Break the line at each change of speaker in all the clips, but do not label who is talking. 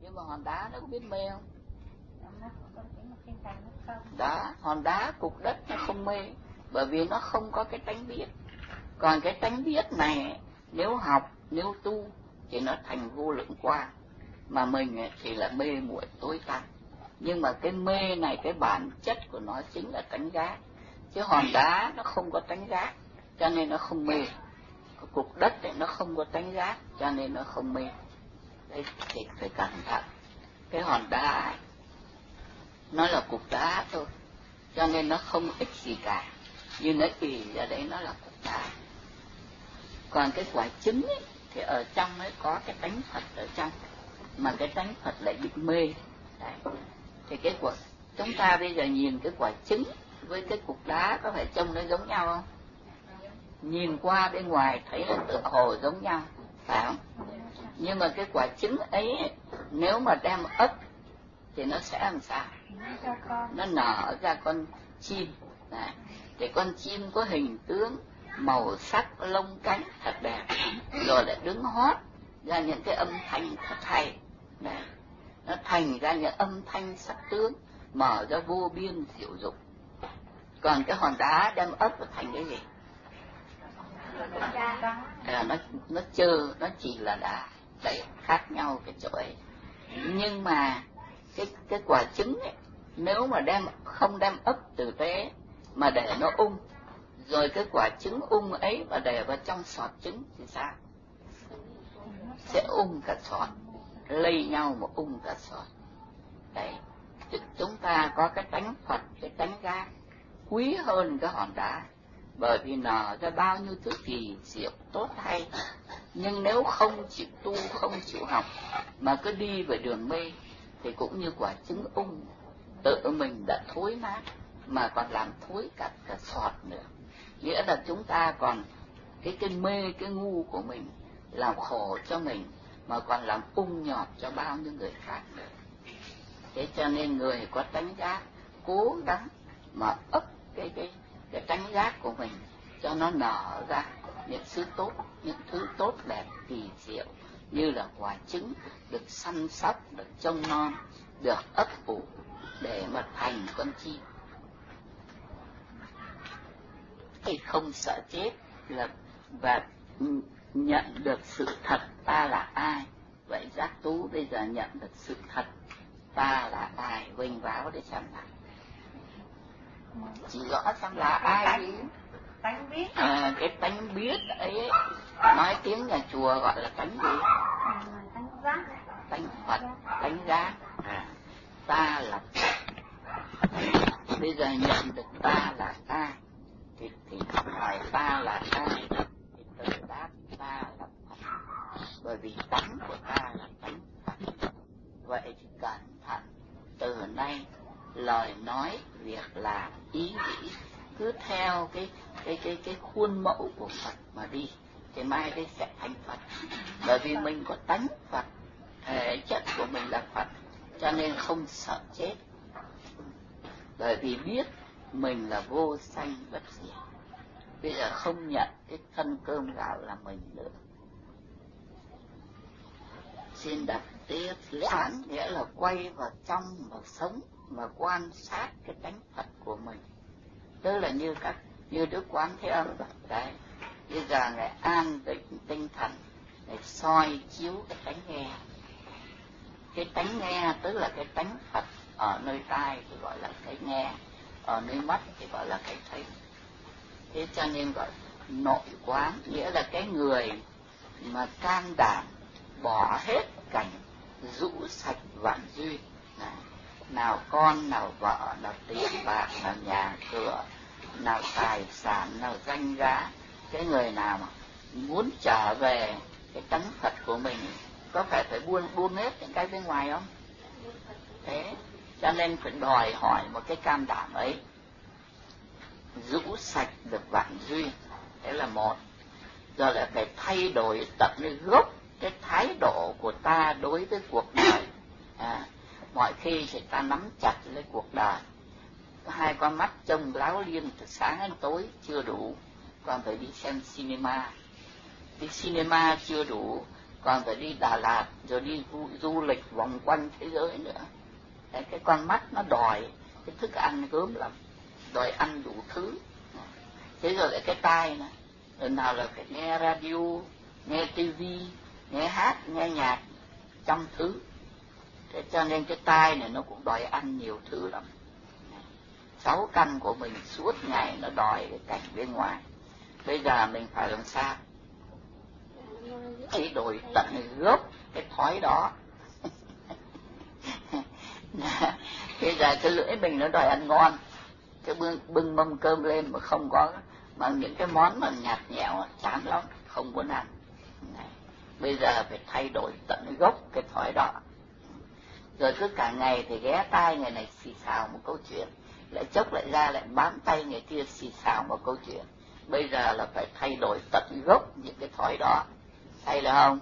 Nhưng mà hòn đá nó có biết mê không? Đó, hòn đá cục đất nó không mê, bởi vì nó không có cái tánh biết. Còn cái tánh biết này nếu học, nếu tu thì nó thành vô lượng quang, mà mình thì là mê muội tối tăm. Nhưng mà cái mê này, cái bản chất của nó chính là tánh giác, chứ hòn đá nó không có tánh giác cho nên nó không mê. Cục đất thì nó không có tánh giác cho nên nó không mê. Đấy thì phải cẩn thận. Cái hòn đá nó là cục đá thôi, cho nên nó không ích gì cả, nhưng nó ì ra đấy nó là cục đá. Còn cái quả trứng ấy, thì ở trong ấy có cái tánh Phật ở trong, mà cái tánh Phật lại bị mê. Đấy. Thì cái quả chúng ta bây giờ nhìn cái quả trứng với cái cục đá có phải trông nó giống nhau không? Nhìn qua bên ngoài thấy là tựa hồ giống nhau, phải không? Nhưng mà cái quả trứng ấy nếu mà đem ấp thì nó sẽ làm sao? Nó nở ra con chim. Đấy. Thì con chim có hình tướng, màu sắc, lông cánh thật đẹp, rồi lại đứng hót ra những cái âm thanh thật hay. Đấy. Nó thành ra những âm thanh sắc tướng, mở ra vô biên diệu dụng. Còn cái hòn đá đem ấp nó thành cái gì? Nó trơ, nó chỉ là đá. Đấy, khác nhau cái chỗ ấy. Nhưng mà cái quả trứng ấy, nếu mà không đem ấp tử tế mà để nó rồi cái quả trứng ấy mà để vào trong sọt trứng thì sao? Sẽ cả sọt, lây nhau mà cả sọt. Đấy, chúng ta có cái tánh Phật, cái tánh giác quý hơn cái hòn đá, bởi vì nở ra bao nhiêu thứ kỳ diệu tốt hay. Nhưng nếu không chịu tu, không chịu học mà cứ đi về đường mê thì cũng như quả trứng tự mình đã thối nát, mà còn làm thối cả sọt nữa. Nghĩa là chúng ta còn cái mê, cái ngu của mình làm khổ cho mình, mà còn làm nhọt cho bao nhiêu người khác nữa. Thế cho nên người có tánh giác cố gắng mà ấp cái tánh giác của mình cho nó nở ra những thứ tốt đẹp kỳ diệu, như là quả trứng được săn sóc, được trông non, được ấp ủ để mà thành con chim. Thì không sợ chết và nhận được sự thật ta là ai. Vậy Giác Tú bây giờ nhận được sự thật ta là ai, vênh váo để xem nào. Chỉ rõ xem là ai đi.
Tánh biết.
Cái tánh biết ấy, nói tiếng nhà chùa gọi là tánh gì?
Tánh giác.
Tánh Phật, tánh giác. Ta là Phật. Bây giờ nhận được ta là ai thì hỏi ta là ai thì tự đáp ta là Phật, bởi vì tánh của ta là tánh Phật. Vậy thì cẩn thận, từ nay lời nói, việc làm, ý nghĩ cứ theo cái khuôn mẫu của Phật mà đi thì mai đây sẽ thành Phật. Bởi vì mình có tánh Phật, thể chất của mình là Phật, cho nên không sợ chết. Bởi vì biết mình là vô sanh bất diệt. Bây giờ không nhận cái thân cơm gạo là mình nữa. Xin đặt tiếp phán, nghĩa là quay vào trong mà sống, mà quan sát cái tánh Phật của mình. Tức là như Đức Quán Thế Âm đấy. Bây giờ Ngài an định tinh thần, Ngài soi chiếu cái tánh nghe. Cái tánh nghe tức là cái tánh Phật, ở nơi tai thì gọi là cái nghe, ở nơi mắt thì gọi là cái thấy. Thế cho nên gọi nội quán, nghĩa là cái người mà can đảm bỏ hết cảnh rũ sạch vạn duyên. Nào con, nào vợ, nào tiền bạc, nào nhà cửa, nào tài sản, nào danh giá. Cái người nào mà muốn trở về cái tánh Phật của mình có phải buông hết những cái bên ngoài không? Thế cho nên phải đòi hỏi một cái can đảm ấy, rũ sạch được vạn duyên. Thế là một. Rồi lại phải thay đổi tận nơi gốc cái thái độ của ta đối với cuộc đời. Mọi khi thì ta nắm chặt lấy cuộc đời, hai con mắt trông láo liên từ sáng đến tối chưa đủ, còn phải đi xem cinema. Đi cinema chưa đủ, còn phải đi Đà Lạt rồi đi du lịch vòng quanh thế giới nữa. Đấy, cái con mắt nó đòi cái thức ăn gớm lắm, đòi ăn đủ thứ. Thế rồi lại cái tai nữa, rồi nào là phải nghe radio, nghe tivi, nghe hát, nghe nhạc, trăm thứ. Thế cho nên cái tai này nó cũng đòi ăn nhiều thứ lắm. 6 căn của mình suốt ngày nó đòi cái cảnh bên ngoài. Bây giờ mình phải làm sao? Thay đổi tận gốc cái thói đó. Bây giờ cái lưỡi mình nó đòi ăn ngon, cái bưng mâm cơm lên mà không có, mà những cái món mà nhạt nhẽo chán lắm, không muốn ăn. Bây giờ phải thay đổi tận gốc cái thói đó. Rồi cứ cả ngày thì ghé tai người này xì xào một câu chuyện, lại chốc lại ra lại bám tay người kia xì xào một câu chuyện. Bây giờ là phải thay đổi tận gốc những cái thói đó. Hay là không?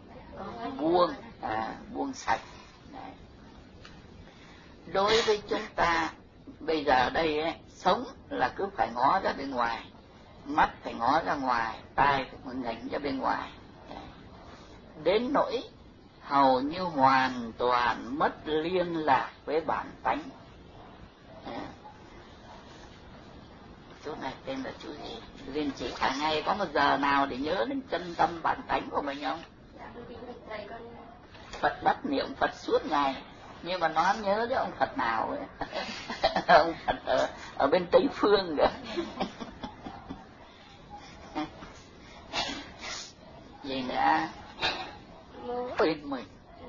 Buông sạch. Đấy. Đối với chúng ta bây giờ đây ấy, sống là cứ phải ngó ra bên ngoài, mắt phải ngó ra ngoài, tai phải ngẩng ra bên ngoài. Đấy. Đến nỗi hầu như hoàn toàn mất liên lạc với bản tánh. Chú này tên là chú gì? Liên chỉ cả ngày có một giờ nào để nhớ đến chân tâm bản tánh của mình không? Phật bắt niệm Phật suốt ngày, nhưng mà nó nhớ đến ông Phật nào ấy. Ông Phật ở bên Tây Phương kìa. Gì nữa? Quên mình.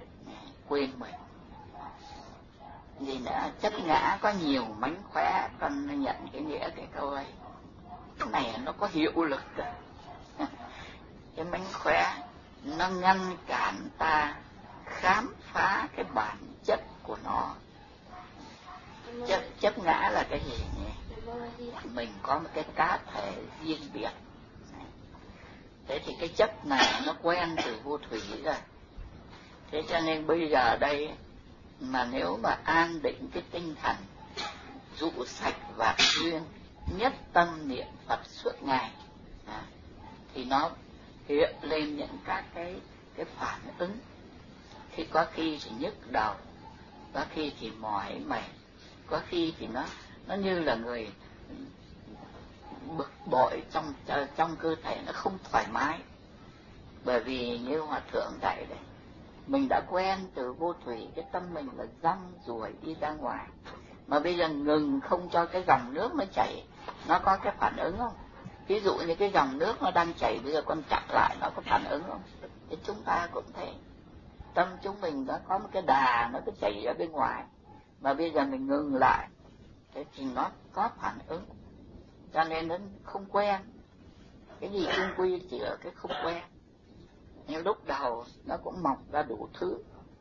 Gì nữa? Chấp ngã có nhiều mánh khóe, con nhận cái nghĩa cái câu ấy. Cái này nó có hiệu lực kìa. Cái mánh khóe nó ngăn cản ta khám phá cái bản chất của nó. Chấp ngã là cái gì nhỉ? Mình có một cái cá thể riêng biệt. Thế thì cái chấp này nó quen từ vô thủy rồi. Thế cho nên bây giờ đây mà nếu mà an định cái tinh thần, dụ sạch và duyên, nhất tâm niệm Phật suốt ngày, thì nó hiện lên những các cái phản ứng. Thì có khi thì nhức đầu, có khi thì mỏi mệt, có khi thì nó như là người bực bội trong cơ thể, nó không thoải mái. Bởi vì như Hòa Thượng dạy đấy, mình đã quen từ vô thủy, cái tâm mình là răng ruổi đi ra ngoài. Mà bây giờ ngừng không cho cái dòng nước nó chảy, nó có cái phản ứng không? Ví dụ như cái dòng nước nó đang chảy, bây giờ con chặn lại, nó có phản ứng không? Thì chúng ta cũng thế. Tâm chúng mình nó có một cái đà, nó cứ chảy ra bên ngoài. Mà bây giờ mình ngừng lại, thế thì nó có phản ứng. Cho nên nó không quen. Cái gì chung quy chỉ ở cái không quen. Nhưng lúc đầu nó cũng mọc ra đủ thứ.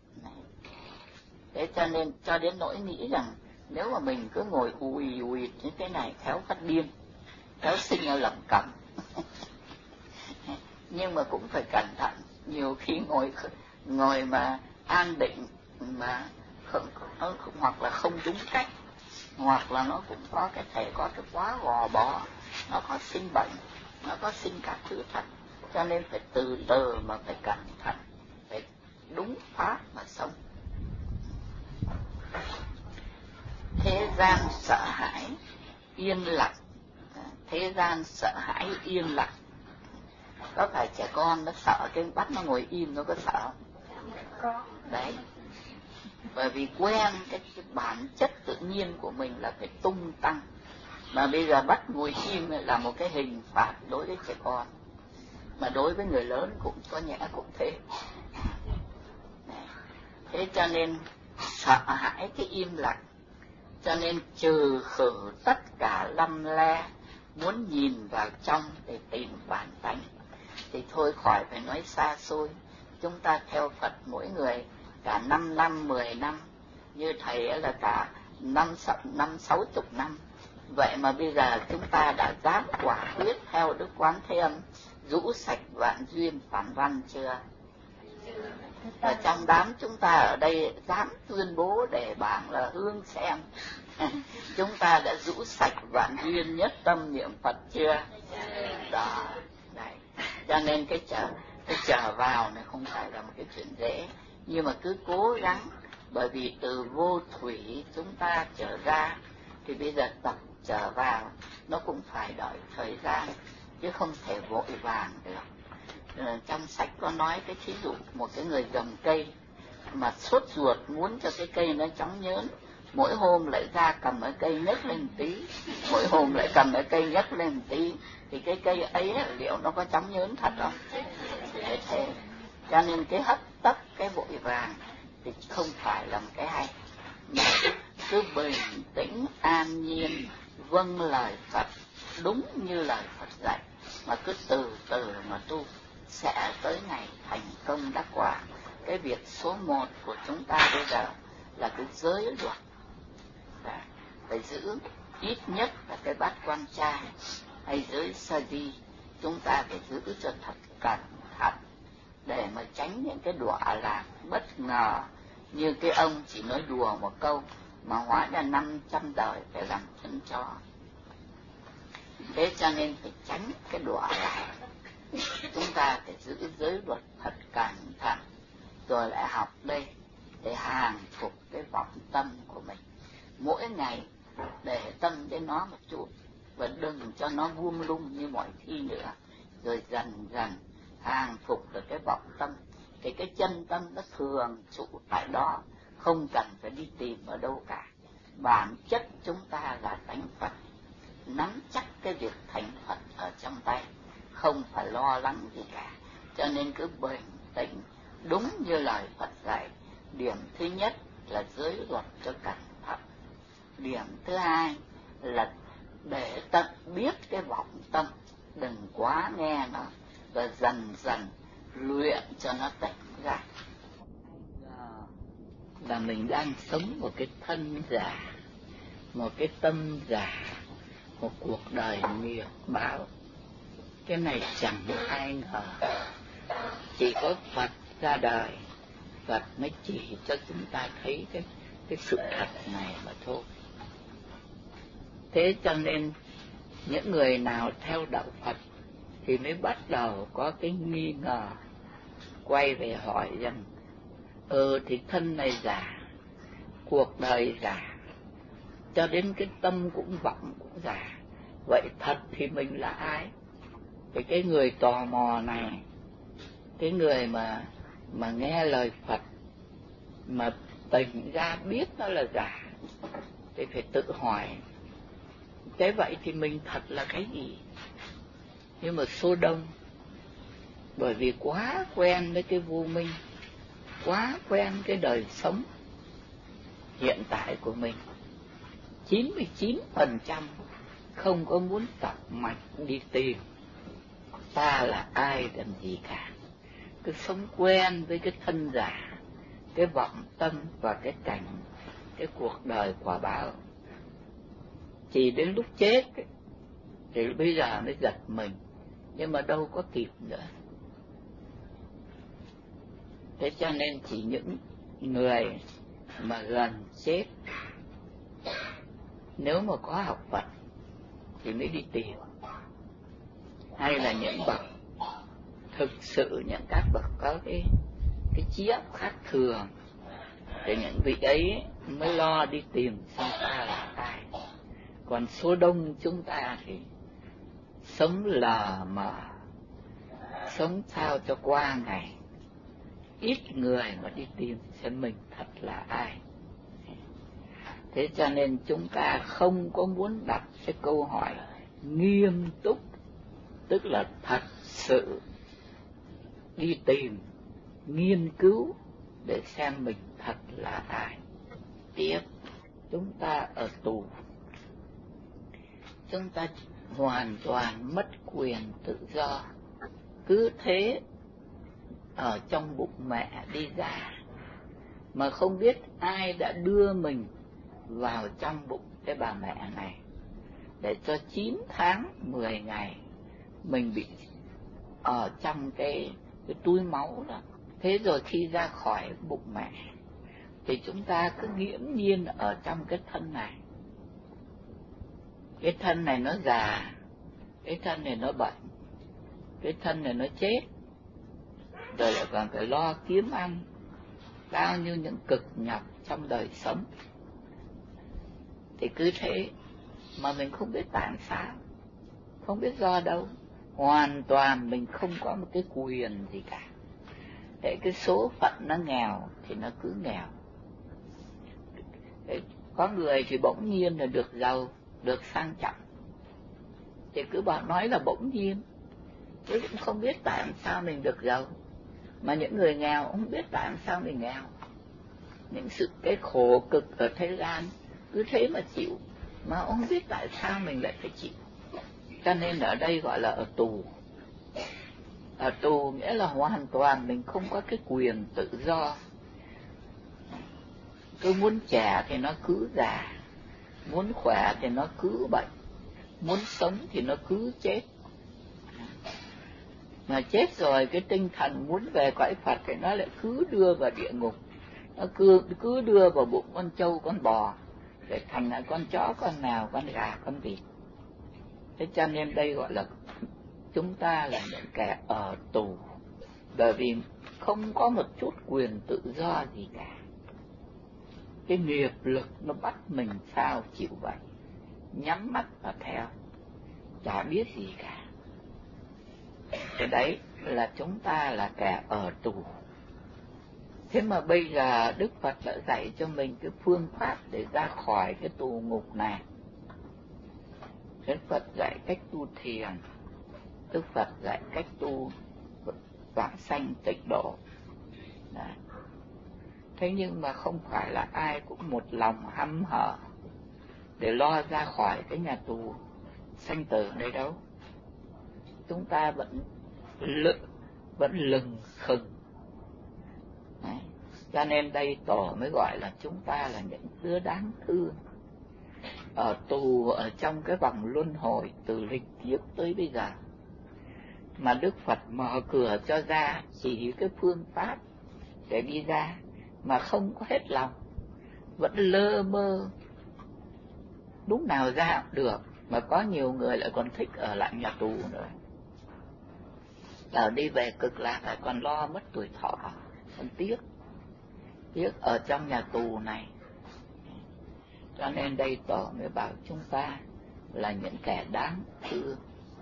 Thế cho nên cho đến nỗi nghĩ rằng nếu mà mình cứ ngồi ùi như thế này, khéo phát điên, khéo sinh ở lẩm cẩm. Nhưng mà cũng phải cẩn thận. Nhiều khi ngồi mà an định mà hoặc là không đúng cách, hoặc là nó cũng có cái thể có cái quá gò bó, nó có sinh bệnh, nó có sinh các thứ thật. Cho nên phải từ từ mà phải cẩn thận, phải đúng pháp mà sống. Thế gian sợ hãi yên lặng. Thế gian sợ hãi yên lặng. Có phải trẻ con nó sợ cái bắt nó ngồi im nó có sợ không?
Có.
Đấy. Bởi vì quen cái bản chất tự nhiên của mình là phải tung tăng. Mà bây giờ bắt ngồi im là một cái hình phạt đối với trẻ con. Mà đối với người lớn cũng có nhẽ cũng thế. Thế cho nên sợ hãi cái im lặng. Cho nên trừ khử tất cả lăm le, muốn nhìn vào trong để tìm bản tánh. Thì thôi khỏi phải nói xa xôi. Chúng ta theo Phật mỗi người cả 5 năm, 10 năm. Như thầy là cả 50-60 năm. Vậy mà bây giờ chúng ta đã dám quả quyết theo Đức Quán Thế Âm, rũ sạch vạn duyên phản văn chưa? Và trong đám chúng ta ở đây dám tuyên bố để bảng là hương xem. Chúng ta đã rũ sạch vạn duyên, nhất tâm niệm Phật chưa? Đó. Đấy. Cho nên Cái trở vào này không phải là một cái chuyện dễ, nhưng mà cứ cố gắng, bởi vì từ vô thủy chúng ta trở ra, thì bây giờ tập trở vào nó cũng phải đợi thời gian, chứ không thể vội vàng được. Trong sách có nói cái thí dụ một cái người trồng cây mà sốt ruột muốn cho cái cây nó chóng nhớn, mỗi hôm lại ra cầm cái cây nhấc lên tí, mỗi hôm lại cầm cái cây nhấc lên tí, thì cái cây ấy liệu nó có chóng nhớn thật không? Thế cho nên cái hấp tấp, cái vội vàng thì không phải là một cái hay, mà cứ bình tĩnh an nhiên vâng lời Phật, đúng như lời Phật dạy, mà cứ từ từ mà tu, sẽ tới ngày thành công đắc quả. Cái việc số 1 của chúng ta bây giờ là cái giới luật, phải giữ ít nhất là cái bát quan trai hay giới sa di, chúng ta phải giữ cho thật cẩn thận để mà tránh những cái đọa lạc bất ngờ, như cái ông chỉ nói đùa một câu mà hóa ra 500 đời phải làm chân chó. Thế cho nên phải tránh cái đọa lạc, chúng ta phải giữ giới luật thật cẩn thận, rồi lại học đây để hàng phục cái vọng tâm của mình. Mỗi ngày để tâm đến nó một chút, và đừng cho nó buông lung như mọi khi nữa, rồi dần dần hàng phục được cái vọng tâm, thì cái chân tâm nó thường trụ tại đó, không cần phải đi tìm ở đâu cả. Bản chất chúng ta là tánh Phật, nắm chắc cái việc thành Phật ở trong tay, không phải lo lắng gì cả. Cho nên cứ bình tĩnh, đúng như lời Phật dạy. Điểm thứ nhất là giới luật cho cẩn thận. Điểm thứ hai là để tận biết cái vọng tâm, đừng quá nghe nó, và dần dần luyện cho nó tỉnh ra. Là mình đang sống một cái thân giả, một cái tâm giả, một cuộc đời nghiệp báo. Cái này chẳng ai ngờ, chỉ có Phật ra đời, Phật mới chỉ cho chúng ta thấy cái sự thật này mà thôi. Thế cho nên những người nào theo đạo Phật thì mới bắt đầu có cái nghi ngờ, quay về hỏi rằng thì thân này giả, cuộc đời giả, cho đến cái tâm cũng vọng cũng giả. Vậy thật thì mình là ai? Thì cái người tò mò này, cái người mà nghe lời Phật mà tỉnh ra biết nó là giả, thì phải tự hỏi, thế vậy thì mình thật là cái gì? Nhưng mà số đông, bởi vì quá quen với cái vô minh, quá quen cái đời sống hiện tại của mình, 99% không có muốn tập mạch đi tìm ta là ai làm gì cả. Cứ sống quen với cái thân giả, cái vọng tâm và cái cảnh, cái cuộc đời quả báo. Chỉ đến lúc chết thì bây giờ mới giật mình, nhưng mà đâu có kịp nữa. Thế cho nên chỉ những người mà gần chết, nếu mà có học Phật thì mới đi tìm, hay là những bậc thực sự, những các bậc có cái trí óc khác thường, thì những vị ấy mới lo đi tìm xem ta là ai. Còn số đông chúng ta thì sống lờ mờ, sống sao cho qua ngày, ít người mà đi tìm xem mình thật là ai. Thế cho nên chúng ta không có muốn đặt cái câu hỏi nghiêm túc, tức là thật sự đi tìm, nghiên cứu để xem mình thật là ai. Tiếp, chúng ta ở tù, chúng ta hoàn toàn mất quyền tự do, cứ thế ở trong bụng mẹ đi ra, mà không biết ai đã đưa mình vào trong bụng cái bà mẹ này, để cho 9 tháng 10 ngày mình bị ở trong cái túi máu đó. Thế rồi khi ra khỏi bụng mẹ thì chúng ta cứ nghiễm nhiên ở trong cái thân này. Cái thân này nó già, cái thân này nó bệnh, cái thân này nó chết, rồi lại còn phải lo kiếm ăn, bao nhiêu những cực nhọc trong đời sống. Thì cứ thế mà mình không biết tại sao, không biết do đâu, hoàn toàn mình không có một cái quyền gì cả. Để cái số phận nó nghèo thì nó cứ nghèo. Có người thì bỗng nhiên là được giàu, được sang trọng, thì cứ bảo nói là bỗng nhiên, chứ cũng không biết tại sao mình được giàu. Mà những người nghèo không biết tại sao mình nghèo. Những cái khổ cực ở thế gian cứ thế mà chịu, mà không biết tại sao mình lại phải chịu. Cho nên ở đây gọi là ở tù. Ở tù nghĩa là hoàn toàn mình không có cái quyền tự do. Cứ muốn trẻ thì nó cứ già, muốn khỏe thì nó cứ bệnh, muốn sống thì nó cứ chết. Mà chết rồi cái tinh thần muốn về cõi Phật thì nó lại cứ đưa vào địa ngục, nó cứ đưa vào bụng con trâu con bò, để thành là con chó con mèo con gà con vịt. Thế cho nên đây gọi là chúng ta là những kẻ ở tù, bởi vì không có một chút quyền tự do gì cả. Cái nghiệp lực nó bắt mình sao chịu vậy, nhắm mắt và theo, chả biết gì cả. Cái đấy là chúng ta là kẻ ở tù. Thế mà bây giờ Đức Phật đã dạy cho mình cái phương pháp để ra khỏi cái tù ngục này. Đức Phật dạy cách tu thiền, Đức Phật dạy cách tu vãng sanh tịnh độ. Đấy. Thế nhưng mà không phải là ai cũng một lòng hăm hở để lo ra khỏi cái nhà tù sanh tử này đâu. Chúng ta vẫn lừng khừng. Đấy. Cho nên đây Tổ mới gọi là chúng ta là những đứa đáng thương, ở tù ở trong cái vòng luân hồi từ lịch kiếp tới bây giờ. Mà Đức Phật mở cửa cho ra, chỉ cái phương pháp để đi ra, mà không có hết lòng, vẫn lơ mơ. Lúc nào ra cũng được, mà có nhiều người lại còn thích ở lại nhà tù nữa. Ở đi về cực lạc lại còn lo mất tuổi thọ, còn tiếc ở trong nhà tù này. Cho nên đây Tổ mới bảo chúng ta là những kẻ đáng thương.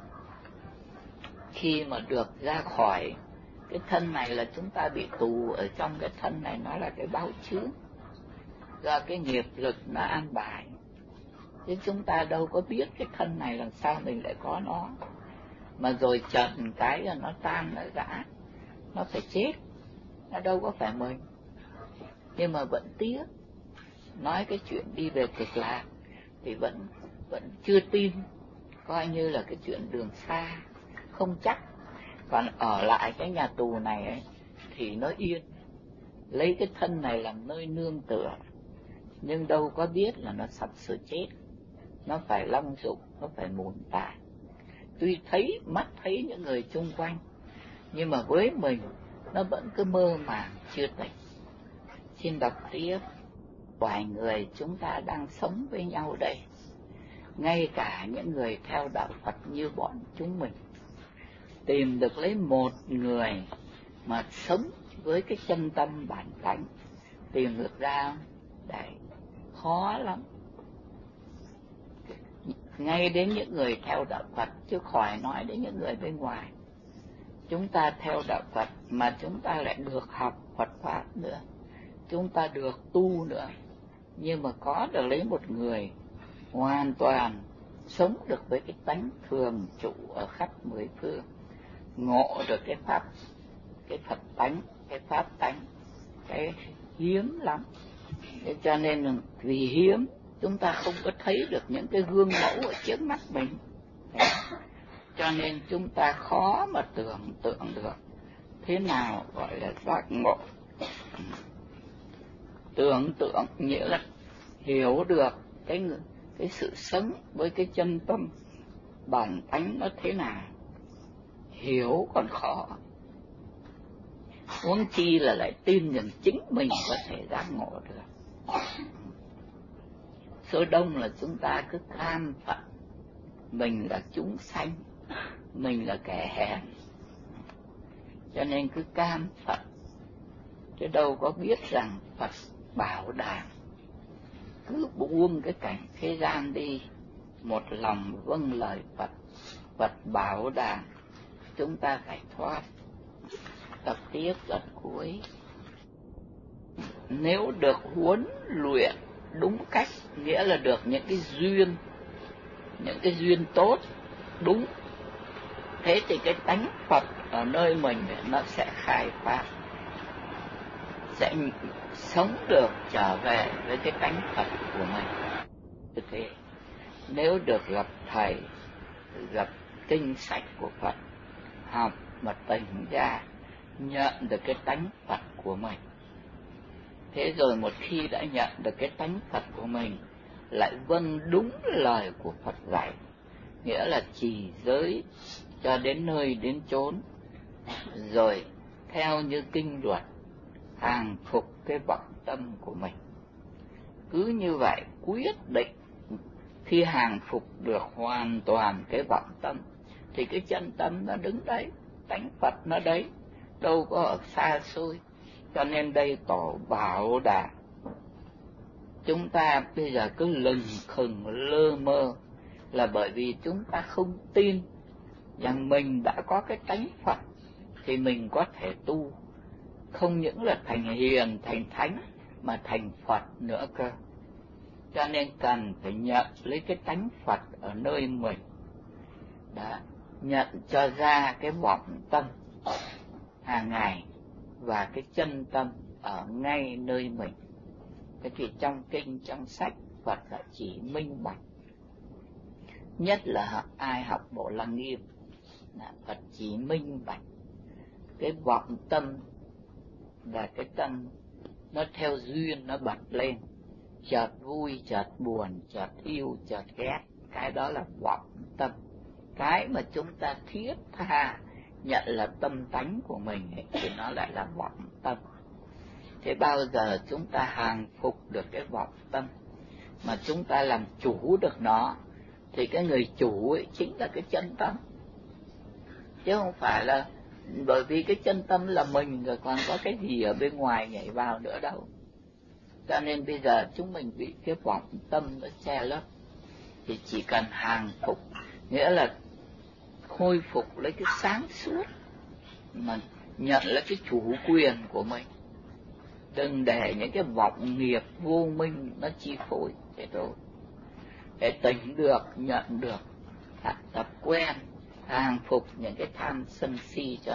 Khi mà được ra khỏi cái thân này là chúng ta bị tù ở trong cái thân này, nó là cái báo chướng do cái nghiệp lực nó an bài. Chứ chúng ta đâu có biết cái thân này làm sao mình lại có nó. Mà rồi trần cái là nó tan, nó rã, nó phải chết, nó đâu có phải mình. Nhưng mà vẫn tiếc. Nói cái chuyện đi về cực lạc thì vẫn chưa tin, coi như là cái chuyện đường xa, không chắc. Còn ở lại cái nhà tù này ấy, thì nó yên, lấy cái thân này làm nơi nương tựa, nhưng đâu có biết là nó sắp sửa chết, nó phải long dụng, nó phải mủn tải. Tuy thấy mắt thấy những người chung quanh, nhưng mà với mình nó vẫn cứ mơ màng chưa tỉnh. Xin đọc tiếp. Vài người chúng ta đang sống với nhau đây, ngay cả những người theo đạo Phật như bọn chúng mình, tìm được lấy một người mà sống với cái chân tâm bản tánh, tìm được ra đấy khó lắm. Ngay đến những người theo đạo Phật, chứ khỏi nói đến những người bên ngoài. Chúng ta theo đạo Phật mà chúng ta lại được học Phật Pháp nữa, chúng ta được tu nữa, nhưng mà có được lấy một người hoàn toàn sống được với cái tánh thường trụ ở khắp mười phương, ngộ được cái Pháp, cái Phật tánh, cái Pháp tánh, cái hiếm lắm. Thế cho nên vì hiếm, chúng ta không có thấy được những cái gương mẫu ở trước mắt mình. Đấy. Cho nên chúng ta khó mà tưởng tượng được thế nào gọi là giác ngộ. Tưởng tượng nghĩa là hiểu được cái sự sống với cái chân tâm bản tánh nó thế nào. Hiểu còn khó, huống chi là lại tin rằng chính mình có thể giác ngộ được. Số đông là chúng ta cứ than phận mình là chúng sanh, mình là kẻ hèn. cho nên cứ cam Phật, chứ đâu có biết rằng Phật bảo đảm. Cứ buông cái cảnh thế gian đi, một lòng vâng lời Phật, Phật bảo đảm chúng ta phải thoát. Tập tiếp đoạn cuối. Nếu được huấn luyện đúng cách, nghĩa là được những cái duyên tốt đúng, thế thì cái tánh Phật ở nơi mình nó sẽ khai phát, sẽ sống được trở về với cái tánh Phật của mình. Thế nếu được gặp thầy, gặp kinh sách của Phật, học mà tỉnh ra, nhận được cái tánh Phật của mình, thế rồi một khi đã nhận được cái tánh Phật của mình, lại vâng đúng lời của Phật dạy, nghĩa là trì giới cho đến nơi đến chốn, rồi theo như kinh luật hàng phục cái vọng tâm của mình. Cứ như vậy quyết định, khi hàng phục được hoàn toàn cái vọng tâm thì cái chân tâm nó đứng đấy, tánh Phật nó đấy, đâu có ở xa xôi. Cho nên đây tỏ bảo đảm chúng ta bây giờ cứ lừng khừng lơ mơ, là bởi vì chúng ta không tin rằng mình đã có cái tánh Phật thì mình có thể tu, không những là thành hiền, thành thánh, mà thành Phật nữa cơ. Cho nên cần phải nhận lấy cái tánh Phật ở nơi mình, đã nhận cho ra cái vọng tâm hàng ngày và cái chân tâm ở ngay nơi mình. Thế thì trong kinh, trong sách, Phật đã chỉ minh bạch, nhất là ai học Bộ Lăng Nghiêm, Phật chỉ minh bạch cái vọng tâm và cái tâm nó theo duyên nó bật lên, chợt vui, chợt buồn, chợt yêu, chợt ghét, cái đó là vọng tâm. Cái mà chúng ta thiết tha nhận là tâm tánh của mình ấy, thì nó lại là vọng tâm. Thế bao giờ chúng ta hàng phục được cái vọng tâm, mà chúng ta làm chủ được nó, thì cái người chủ ấy chính là cái chân tâm, chứ không phải là bởi vì cái chân tâm là mình rồi còn có cái gì ở bên ngoài nhảy vào nữa đâu. Cho nên bây giờ chúng mình bị cái vọng tâm nó che lấp, thì chỉ cần hàng phục, nghĩa là khôi phục lấy cái sáng suốt, mà nhận lấy cái chủ quyền của mình, đừng để những cái vọng nghiệp vô minh nó chi phối. Thế thôi, để tỉnh được, nhận được, tập quen, hàng phục những cái tham sân si cho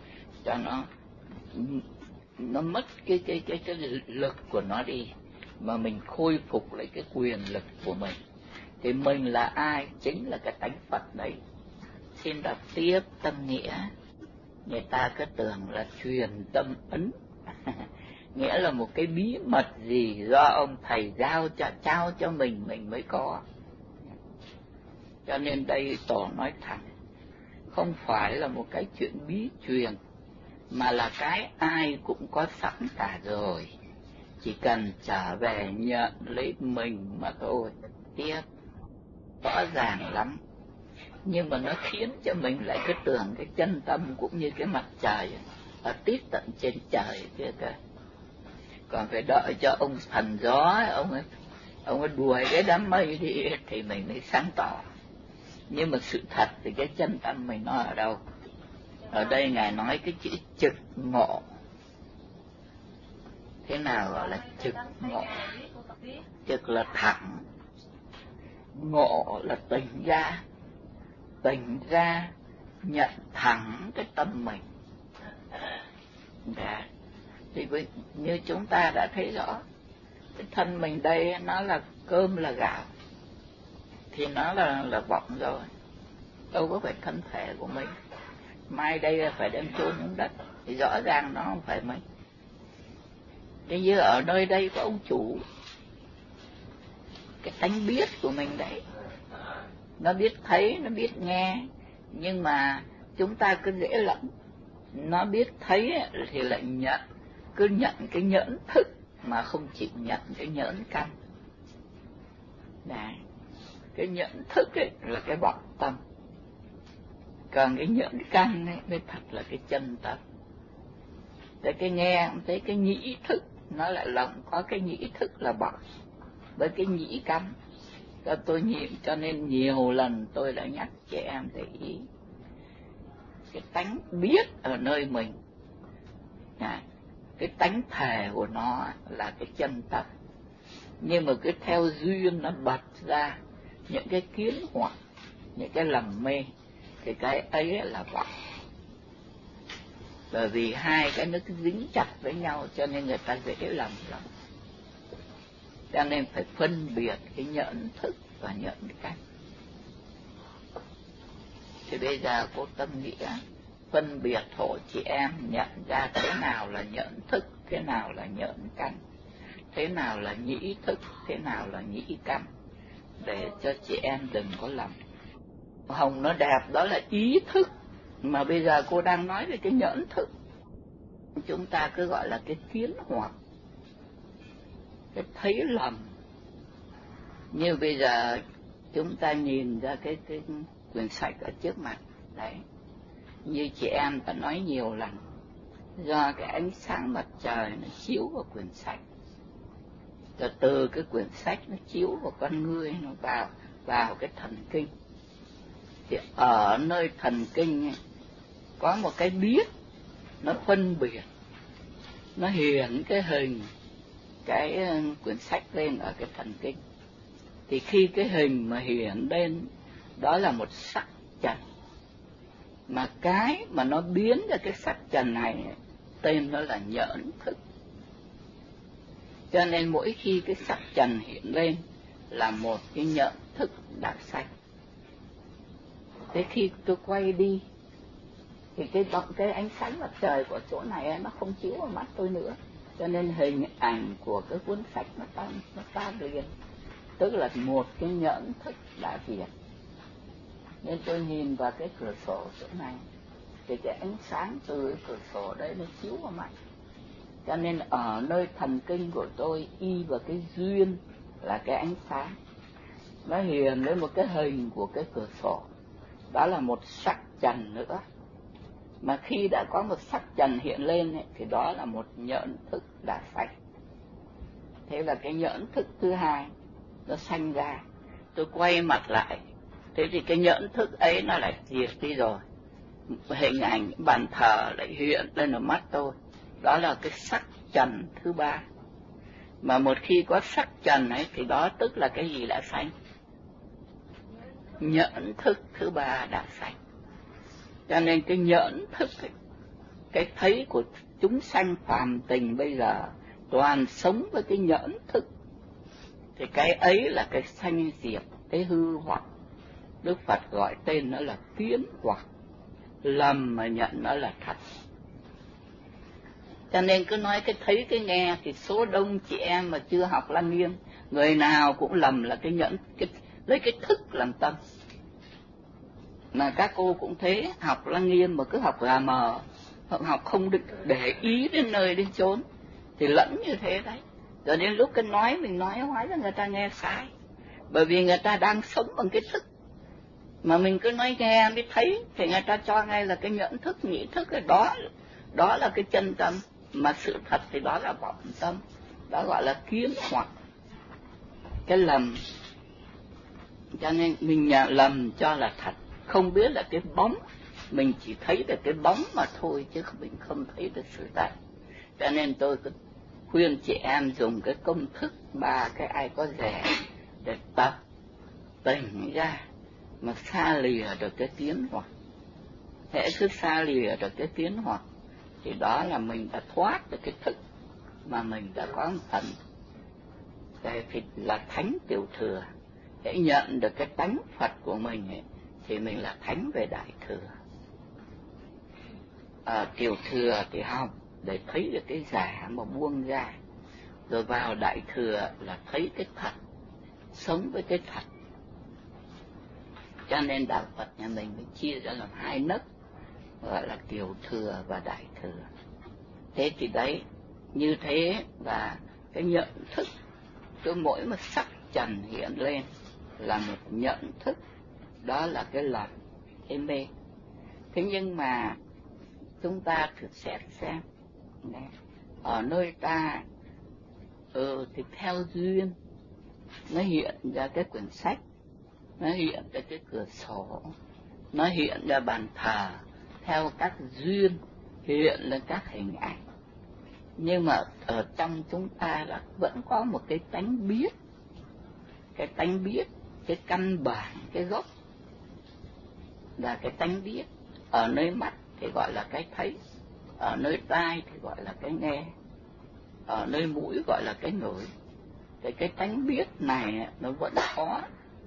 nó mất cái lực của nó đi, mà mình khôi phục lấy cái quyền lực của mình. Thì mình là ai? Chính là cái tánh Phật đấy. Xin đọc tiếp tâm nghĩa. Người ta cứ tưởng là truyền tâm ấn nghĩa là một cái bí mật gì do ông thầy trao cho mình mới có. Cho nên đây tổ nói thẳng, không phải là một cái chuyện bí truyền, mà là cái ai cũng có sẵn cả rồi, chỉ cần trở về nhận lấy mình mà thôi. Tiếp rõ ràng lắm, nhưng mà nó khiến cho mình lại cứ tưởng cái chân tâm cũng như cái mặt trời ở tít tận trên trời kia cơ. Còn phải đợi cho ông thần gió, ông ấy đuổi cái đám mây đi thì mình mới sáng tỏ. Nhưng mà sự thật thì cái chân tâm mình nó ở đâu? Ở đây Ngài nói cái chữ trực ngộ. Thế nào gọi là trực ngộ? Trực là thẳng, ngộ là tỉnh ra nhận thẳng cái tâm mình. Dạ. Thì như chúng ta đã thấy rõ, cái thân mình đây nó là cơm là gạo, thì nó là vọng rồi, đâu có phải thân thể của mình. Mai đây là phải đem chôn xuống đất, thì rõ ràng nó không phải mình. Thế như ở nơi đây có ông chủ, cái tánh biết của mình đấy, nó biết thấy, nó biết nghe, nhưng mà chúng ta cứ dễ lẫn. Nó biết thấy thì lại cứ nhận cái nhẫn thức, mà không chịu nhận cái nhẫn căn. Đấy, cái nhẫn thức ấy là cái vọng tâm, còn cái nhẫn căn ấy mới thật là cái chân tâm. Để cái nghe thấy cái nhĩ thức nó lại lầm, có cái nhĩ thức là bọc với cái nhĩ căn. Tôi nhìn cho nên nhiều lần tôi đã nhắc chị em để ý cái tánh biết ở nơi mình, cái tánh thể của nó là cái chân tâm, nhưng mà cứ theo duyên nó bật ra những cái kiến hoặc, những cái lầm mê, thì cái ấy là vọng. Bởi vì hai cái nó cứ dính chặt với nhau cho nên người ta dễ lầm lắm. Cho nên phải phân biệt cái nhẫn thức và nhẫn căn. Thì bây giờ cô tâm nghĩa phân biệt hộ chị em nhận ra thế nào là nhẫn thức, thế nào là nhẫn căn, thế nào là nhĩ thức, thế nào là nhĩ căn, để cho chị em đừng có lầm. Hồng nó đẹp đó là ý thức, mà bây giờ cô đang nói về cái nhẫn thức. Chúng ta cứ gọi là cái kiến hoặc, cái thấy lầm. Như bây giờ chúng ta nhìn ra cái quyển sách ở trước mặt đấy, như chị em đã nói nhiều lần, do cái ánh sáng mặt trời nó chiếu vào quyển sách, rồi từ cái quyển sách nó chiếu vào con người, nó vào cái thần kinh. Thì ở nơi thần kinh ấy, có một cái biết, nó phân biệt, nó hiện cái hình cái quyển sách lên ở cái thần kinh. Thì khi cái hình mà hiện lên đó là một sắc trần, mà cái mà nó biến ra cái sắc trần này tên nó là nhẫn thức. Cho nên mỗi khi cái sắc trần hiện lên là một cái nhẫn thức đã sanh. Thế khi tôi quay đi thì cái ánh sáng mặt trời của chỗ này nó không chiếu vào mắt tôi nữa, cho nên hình ảnh của cái cuốn sách nó tan liền, tức là một cái nhẫn thức đã diệt. Nên tôi nhìn vào cái cửa sổ chỗ này thì cái ánh sáng từ cái cửa sổ đấy nó chiếu vào mắt. Cho nên ở nơi thần kinh của tôi y vào cái duyên là cái ánh sáng, nó hiện lên một cái hình của cái cửa sổ, đó là một sắc trần nữa. Mà khi đã có một sắc trần hiện lên ấy, thì đó là một nhẫn thức đã sanh. Thế là cái nhẫn thức thứ hai nó sanh ra. Tôi quay mặt lại, thế thì cái nhẫn thức ấy nó lại diệt đi rồi. Hình ảnh bàn thờ lại hiện lên ở mắt tôi, đó là cái sắc trần thứ ba. Mà một khi có sắc trần ấy thì đó tức là cái gì đã sanh? Nhẫn thức thứ ba đã sanh. Cho nên cái nhẫn thức ấy, cái thấy của chúng sanh phàm tình bây giờ toàn sống với cái nhẫn thức, thì cái ấy là cái sanh diệt, cái hư hoặc. Đức Phật gọi tên nó là kiến hoặc, lầm mà nhận nó là thật. Cho nên cứ nói cái thấy cái nghe thì số đông chị em mà chưa học Lăng Nghiêm, người nào cũng lầm là cái nhẫn, lấy cái thức làm tâm. Mà các cô cũng thế, học Lăng Nghiêm mà cứ học gà mờ, học không được để ý đến nơi đến chốn, thì lẫn như thế đấy. Rồi đến lúc cái nói mình nói hóa ra người ta nghe sai, bởi vì người ta đang sống bằng cái thức. Mà mình cứ nói nghe mới thấy thì người ta cho ngay là cái nhẫn thức, nhĩ thức, cái đó là cái chân tâm. Mà sự thật thì đó là vọng tâm, đó gọi là kiến hoặc, cái lầm. Cho nên mình lầm cho là thật, không biết là cái bóng, mình chỉ thấy được cái bóng mà thôi, chứ mình không thấy được sự thật. Cho nên tôi cứ khuyên chị em dùng cái công thức 3 cái ai có rẻ để tập tỉnh ra mà xa lìa được cái tiến hoặc. Hễ cứ xa lìa được cái tiến hoặc thì đó là mình đã thoát được cái thức, mà mình đã có một phần thì là thánh tiểu thừa. Hễ nhận được cái tánh Phật của mình ấy, thì mình là thánh về đại thừa. Tiểu thừa thì học để thấy được cái giả mà buông ra, rồi vào đại thừa là thấy cái thật, sống với cái thật. Cho nên đạo Phật nhà mình chia ra làm 2 nấc, gọi là tiểu thừa và đại thừa. Thế thì đấy, như thế, và cái nhận thức, cứ mỗi một sắc trần hiện lên là một nhận thức, đó là cái lầm, cái mê. Thế nhưng mà chúng ta thử xét xem, Ở nơi ta thì theo duyên nó hiện ra cái quyển sách, nó hiện ra cái cửa sổ, nó hiện ra bàn thờ, theo các duyên hiện lên các hình ảnh. Nhưng mà ở trong chúng ta là vẫn có một cái tánh biết, cái tánh biết, cái căn bản, cái gốc là cái tánh biết. Ở nơi mắt thì gọi là cái thấy, ở nơi tai thì gọi là cái nghe, ở nơi mũi gọi là cái ngửi. Thì cái tánh biết này nó vẫn có.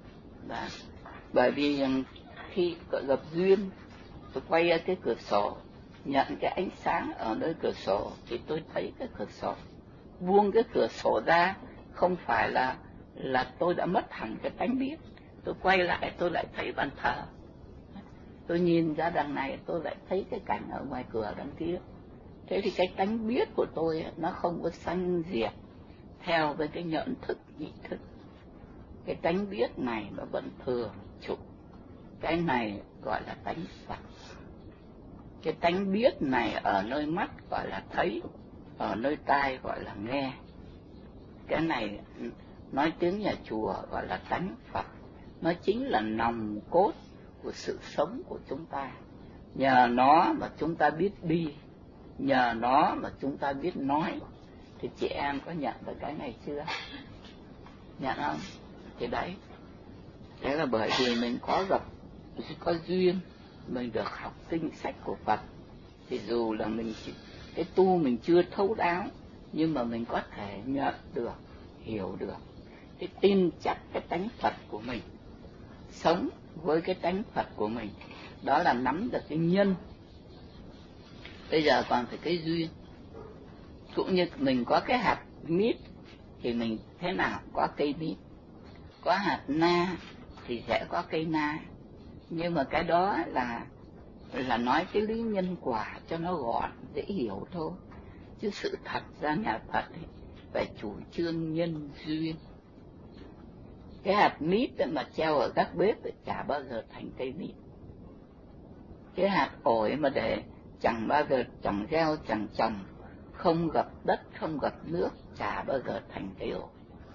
Bởi vì khi gặp duyên, tôi quay ra cái cửa sổ, nhận cái ánh sáng ở nơi cửa sổ thì tôi thấy cái cửa sổ. Buông cái cửa sổ ra không phải là tôi đã mất hẳn cái tánh biết. Tôi quay lại tôi lại thấy bàn thờ. Tôi nhìn ra đằng này tôi lại thấy cái cảnh ở ngoài cửa đằng kia. Thế thì cái tánh biết của tôi nó không có sanh diệt theo với cái nhận thức nhị thức. Cái tánh biết này nó vẫn thường trụ. Cái này gọi là tánh Phật. Cái tánh biết này ở nơi mắt gọi là thấy, ở nơi tai gọi là nghe. Cái này nói tiếng nhà chùa gọi là tánh Phật. Nó chính là nòng cốt của sự sống của chúng ta. Nhờ nó mà chúng ta biết đi, nhờ nó mà chúng ta biết nói. Thì chị em có nhận được cái này chưa? Nhận không? Thì đấy là bởi vì mình có duyên, mình được học kinh sách của Phật. Thì dù là cái tu mình chưa thấu đáo, nhưng mà mình có thể nhận được, hiểu được, cái tin chắc cái tánh Phật của mình, sống với cái tánh Phật của mình. Đó là nắm được cái nhân. Bây giờ còn phải cái duyên. Cũng như mình có cái hạt mít thì mình thế nào có cây mít, có hạt na thì sẽ có cây na. Nhưng mà cái đó là nói cái lý nhân quả cho nó gọn dễ hiểu thôi. Chứ sự thật ra nhà Phật phải chủ trương nhân duyên. Cái hạt mít mà treo ở các bếp thì chả bao giờ thành cây mít. Cái hạt ổi mà để chẳng bao giờ chẳng gieo chẳng trồng, không gặp đất không gặp nước, chả bao giờ thành cây ổi.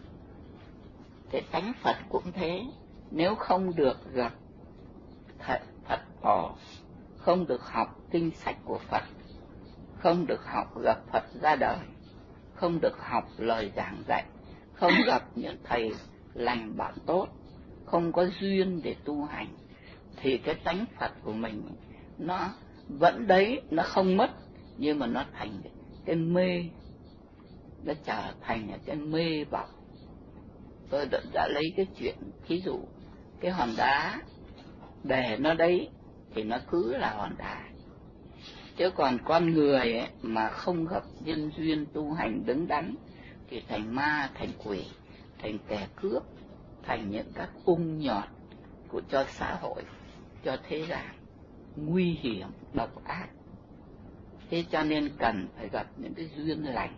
Thế tánh Phật cũng thế. Nếu không được gặp Phật tổ, không được học kinh sách của Phật, không được học gặp Phật ra đời, không được học lời giảng dạy, không gặp những thầy lành bạn tốt, không có duyên để tu hành, thì cái tánh Phật của mình nó vẫn đấy, nó không mất, nhưng mà nó thành cái mê, nó trở thành cái mê vọng. Tôi đã lấy cái chuyện thí dụ cái hòn đá, để nó đấy thì nó cứ là hòn đá. Chứ còn con người ấy, mà không gặp nhân duyên tu hành đứng đắn thì thành ma, thành quỷ, thành kẻ cướp, thành những các ung nhọt cho xã hội, cho thế gian, nguy hiểm, độc ác. Thế cho nên cần phải gặp những cái duyên lành,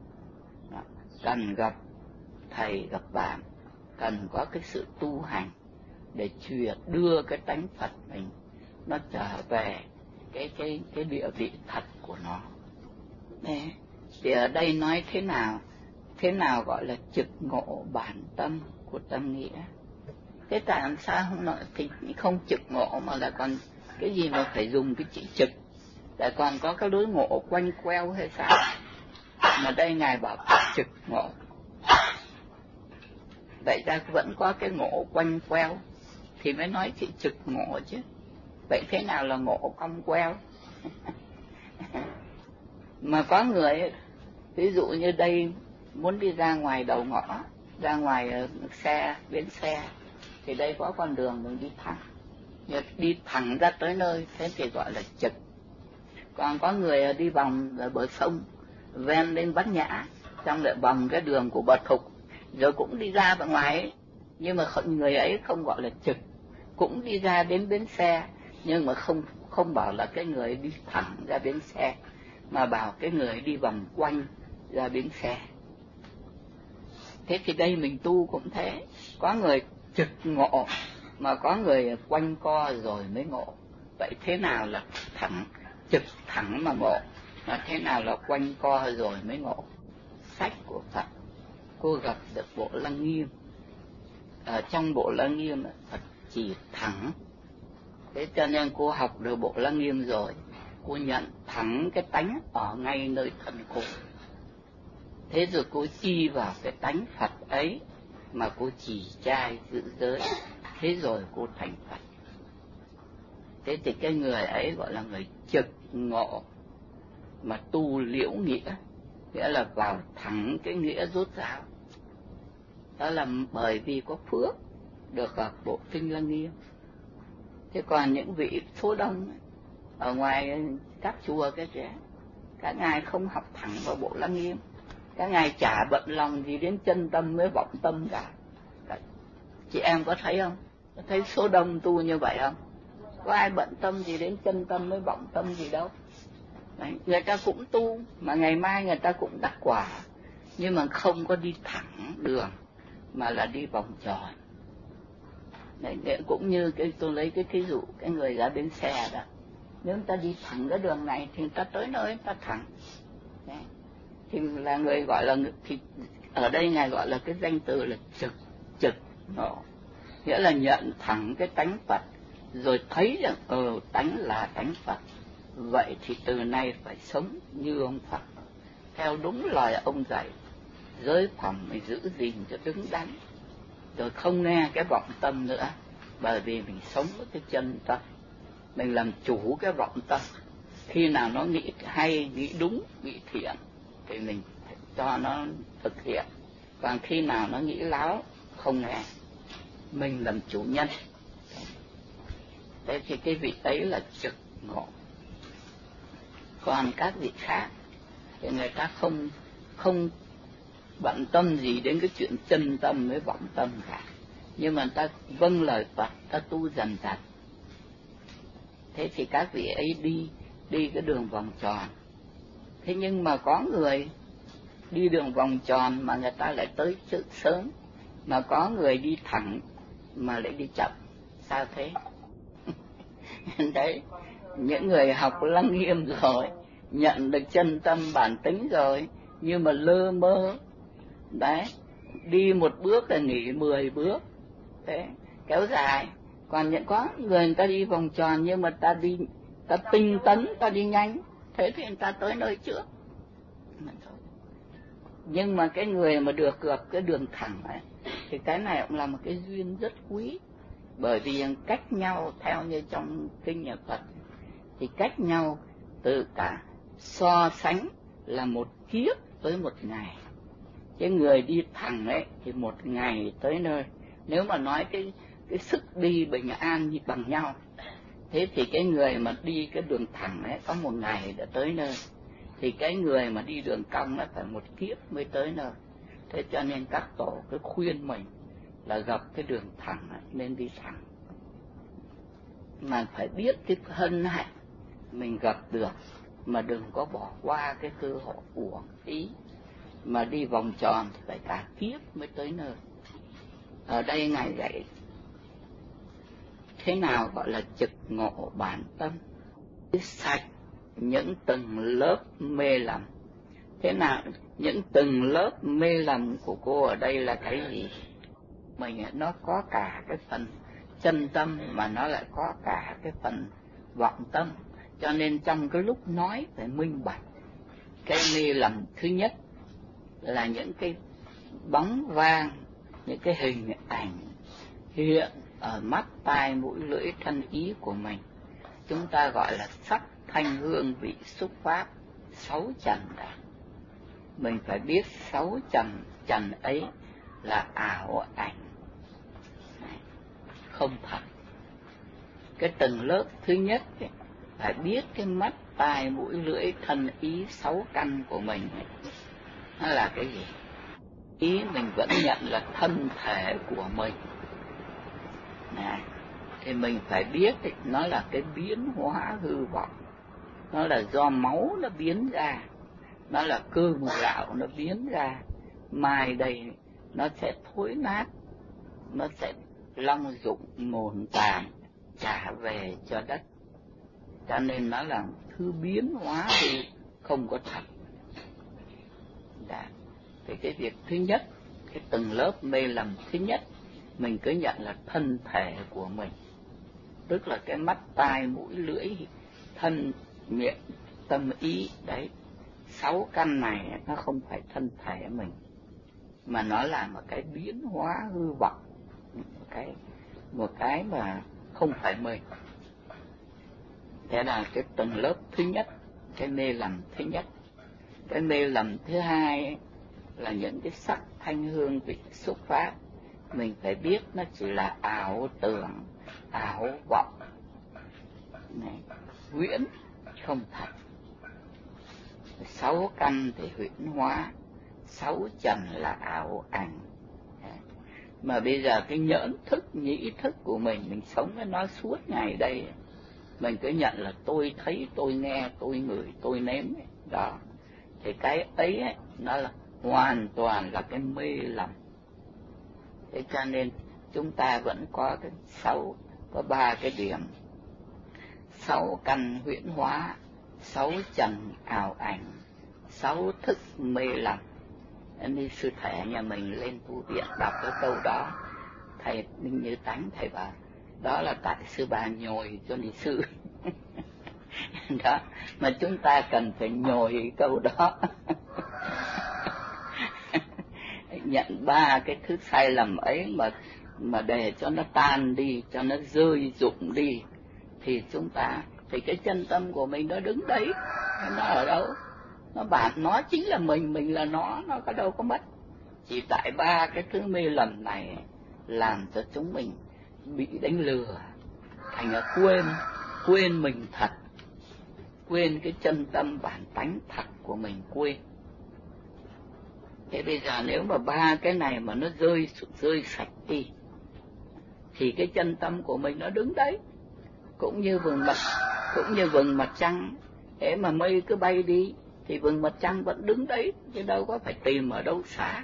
cần gặp thầy gặp bạn, cần có cái sự tu hành để đưa cái tánh Phật mình nó trở về cái địa vị thật của nó. Đấy. Thì ở đây nói thế nào gọi là trực ngộ bản tâm của tâm nghĩa. Thế tại làm sao thì không trực ngộ mà là còn cái gì mà phải dùng cái chữ trực, lại còn có cái đối ngộ quanh queo hay sao? Mà đây Ngài bảo trực ngộ. Vậy ra vẫn có cái ngộ quanh queo thì mới nói chữ trực ngộ chứ. Vậy thế nào là ngộ cong queo? Mà có người ví dụ như đây muốn đi ra ngoài đầu ngõ, ra ngoài xe, bến xe, thì đây có con đường mình đi thẳng ra tới nơi, thế thì gọi là trực. Còn có người đi vòng bờ sông ven lên Bát Nhã, trong lại vòng cái đường của Bà Thục, rồi cũng đi ra bên ngoài ấy. Nhưng mà người ấy không gọi là trực, cũng đi ra đến bến xe, nhưng mà không bảo là cái người đi thẳng ra bến xe, mà bảo cái người đi vòng quanh ra bến xe. Thế thì đây mình tu cũng thế, có người trực ngộ, mà có người quanh co rồi mới ngộ. Vậy thế nào là trực thẳng mà ngộ? Mà thế nào là quanh co rồi mới ngộ. Sách của Phật, cô gặp được Bộ Lăng Nghiêm. Ở trong Bộ Lăng Nghiêm Phật chỉ thẳng. Thế cho nên cô học được Bộ Lăng Nghiêm rồi, cô nhận thẳng cái tánh ở ngay nơi thân cô. Thế rồi cô chi vào cái tánh Phật ấy mà cô trì trai giữ giới. Thế rồi cô thành Phật. Thế thì cái người ấy gọi là người trực ngộ mà tu liễu nghĩa, nghĩa là vào thẳng cái nghĩa rốt ráo. Đó là bởi vì có phước được gặp Bộ Kinh Lăng Nghiêm. Thế còn những vị số đông ở ngoài các chùa cái trẻ, các ngài không học thẳng vào Bộ Lăng Nghiêm, các ngài chả bận lòng gì đến chân tâm với vọng tâm cả. Chị em có thấy không? Có thấy số đông tu như vậy không? Có ai bận tâm gì đến chân tâm với vọng tâm gì đâu. Đấy, người ta cũng tu mà ngày mai người ta cũng đắc quả, nhưng mà không có đi thẳng đường mà là đi vòng tròn. Đấy, cũng như tôi lấy cái ví dụ cái người ra bến xe đó, nếu người ta đi thẳng cái đường này thì người ta tới nơi người ta thẳng. Đấy, thì là người gọi là, thì ở đây ngài gọi là cái danh từ là trực ngộ, nghĩa là nhận thẳng cái tánh Phật rồi thấy rằng tánh là tánh Phật. Vậy thì từ nay phải sống như ông Phật, theo đúng lời ông dạy, giới phẩm mình giữ gìn cho đứng đắn, rồi không nghe cái vọng tâm nữa, bởi vì mình sống với cái chân tâm, mình làm chủ cái vọng tâm. Khi nào nó nghĩ hay, nghĩ đúng, nghĩ thiện thì mình cho nó thực hiện, còn khi nào nó nghĩ láo, không nghe, mình làm chủ nhân. Thế thì cái vị ấy là trực ngộ. Còn các vị khác thì người ta không bận tâm gì đến cái chuyện chân tâm với vọng tâm cả, nhưng mà ta vâng lời Phật, ta tu dần dần. Thế thì các vị ấy đi cái đường vòng tròn. Thế nhưng mà có người đi đường vòng tròn mà người ta lại tới trước sớm, mà có người đi thẳng mà lại đi chậm. Sao thế? Đấy, những người học Lăng Nghiêm rồi, nhận được chân tâm bản tính rồi, nhưng mà lơ mơ. Đấy, đi một bước là nghỉ 10 bước. Thế, kéo dài. Còn có người ta đi vòng tròn nhưng mà ta tinh tấn, ta đi nhanh, thế thì người ta tới nơi trước. Nhưng mà cái người mà được gặp cái đường thẳng ấy, thì cái này cũng là một cái duyên rất quý. Bởi vì cách nhau, theo như trong kinh nhà Phật, thì cách nhau từ cả so sánh là một kiếp tới một ngày. Cái người đi thẳng ấy thì một ngày tới nơi. Nếu mà nói cái sức đi bình an như bằng nhau, thế thì cái người mà đi cái đường thẳng ấy có một ngày đã tới nơi, thì cái người mà đi đường cong nó phải một kiếp mới tới nơi. Thế cho nên các tổ cứ khuyên mình là gặp cái đường thẳng ấy, nên đi thẳng. Mà phải biết cái hân hạnh mình gặp được, mà đừng có bỏ qua cái cơ hội uổng phí. Mà đi vòng tròn thì phải cả kiếp mới tới nơi. Ở đây ngài dạy thế nào gọi là trực ngộ bản tâm, sạch những tầng lớp mê lầm. Thế nào những tầng lớp mê lầm của cô ở đây là cái gì? Mình nó có cả cái phần chân tâm mà nó lại có cả cái phần vọng tâm, cho nên trong cái lúc nói phải minh bạch. Cái mê lầm thứ nhất là những cái bóng vang, những cái hình ảnh hiện ở mắt, tai, mũi, lưỡi, thân, ý của mình. Chúng ta gọi là sắc, thanh, hương, vị, xúc, pháp, 6 trần này. Mình phải biết 6 trần ấy là ảo ảnh, không thật. Cái tầng lớp thứ nhất ấy, phải biết cái mắt, tai, mũi, lưỡi, thân, ý, 6 căn của mình ấy, nó là cái gì? Ý mình vẫn nhận là thân thể của mình. Này, thì mình phải biết ấy, nó là cái biến hóa hư vọng, nó là do máu nó biến ra, nó là cơ gạo nó biến ra, mai đây nó sẽ thối nát, nó sẽ long dụng mồn tàn trả về cho đất. Cho nên nó là thứ biến hóa thì không có thật. Thì cái việc thứ nhất, cái tầng lớp mê lầm thứ nhất, mình cứ nhận là thân thể của mình, tức là cái mắt, tai, mũi, lưỡi, thân, miệng, tâm, ý. Đấy, 6 căn này nó không phải thân thể mình, mà nó là một cái biến hóa hư vọng, một cái mà không phải mình. Thế là cái tầng lớp thứ nhất, cái mê lầm thứ nhất. Cái mê lầm thứ hai là những cái sắc, thanh, hương, vị, xúc, pháp. Mình phải biết nó chỉ là ảo tưởng, ảo vọng này, huyễn, không thật. 6 căn thì huyễn hóa, 6 trần là ảo ảnh. Mà bây giờ cái nhẫn thức, nhĩ thức của mình sống với nó suốt ngày đây. Mình cứ nhận là tôi thấy, tôi nghe, tôi ngửi, tôi nếm. Đó. Thì cái ấy nó là hoàn toàn là cái mê lầm. Thế cho nên chúng ta vẫn có có 3 cái điểm: 6 căn huyễn hóa, 6 trần ảo ảnh, 6 thức mê lầm. Nên sư thầy nhà mình lên tu viện đọc cái câu đó, thầy Minh Như Tánh thầy bảo đó là tại sư bà nhồi cho ni sư. Đó, mà chúng ta cần phải nhồi câu đó. Nhận 3 cái thứ sai lầm ấy mà để cho nó tan đi, cho nó rơi rụng đi, thì thì cái chân tâm của mình nó đứng đấy. Nó ở đâu? Nó chính là mình là nó có đâu có mất. Chỉ tại 3 cái thứ mê lầm này làm cho chúng mình bị đánh lừa, thành ra quên mình thật, quên cái chân tâm bản tánh thật của mình, quên. Thế bây giờ nếu mà 3 cái này mà nó rơi sạch đi, thì cái chân tâm của mình nó đứng đấy, cũng như vầng mặt trăng. Thế mà mây cứ bay đi thì vầng mặt trăng vẫn đứng đấy, chứ đâu có phải tìm ở đâu xa.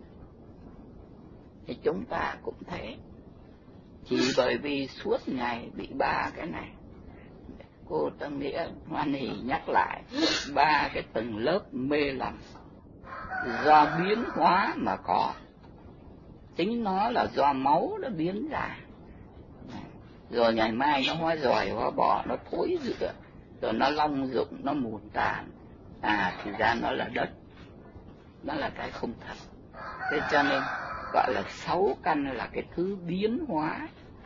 Thì chúng ta cũng thế, chỉ bởi vì suốt ngày bị 3 cái này. Cô Tâm Nghĩa hoan hỉ nhắc lại 3 cái tầng lớp mê lầm do biến hóa mà có. Chính nó là do máu nó biến ra, rồi ngày mai nó hóa giỏi hóa bò, nó thối rữa, rồi nó long dụng, nó mùn tàn. Thì ra nó là đất, nó là cái không thật. Thế cho nên gọi là 6 căn là cái thứ biến hóa.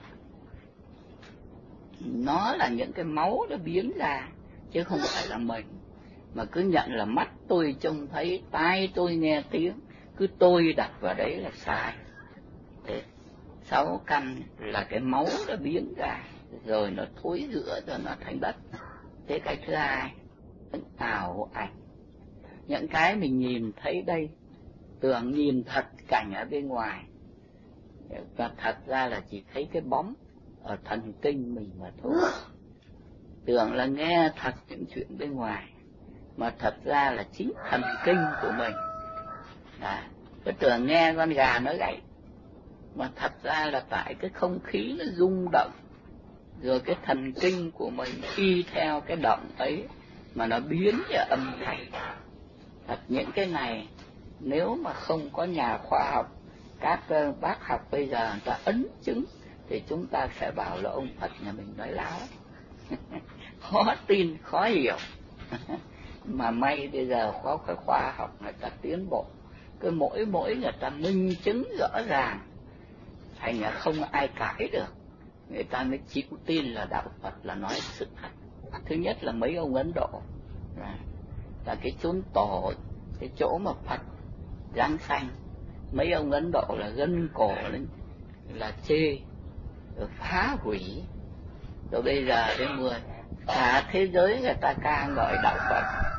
Nó là những cái máu nó biến ra, chứ không phải là mình. Mà cứ nhận là mắt tôi trông thấy, tai tôi nghe tiếng, cứ tôi đặt vào đấy là sai. Thế 6 căn là cái máu nó biến ra, rồi nó thối rữa cho nó thành đất. Thế cái thứ hai, ảo ảnh. Những cái mình nhìn thấy đây, tưởng nhìn thật cảnh ở bên ngoài, và thật ra là chỉ thấy cái bóng ở thần kinh mình mà thôi. Tưởng là nghe thật những chuyện bên ngoài, mà thật ra là chính thần kinh của mình. Cứ tưởng nghe con gà nó gáy, mà thật ra là tại cái không khí nó rung động, rồi cái thần kinh của mình y theo cái động ấy mà nó biến ra âm thanh. Thật những cái này nếu mà không có nhà khoa học, các bác học bây giờ người ta ấn chứng, thì chúng ta sẽ bảo là ông Phật nhà mình nói láo. Khó tin, khó hiểu. Mà may bây giờ có cái khoa học người ta tiến bộ, cứ mỗi người ta minh chứng rõ ràng, thành ra không ai cãi được, người ta mới chịu tin là đạo Phật là nói sự thật. Thứ nhất là mấy ông Ấn Độ là cái chốn tổ, cái chỗ mà Phật giáng sanh, mấy ông Ấn Độ là gân cổ lên, là chê, rồi phá hủy. Rồi bây giờ đến cả thế giới người ta ca ngợi đạo Phật,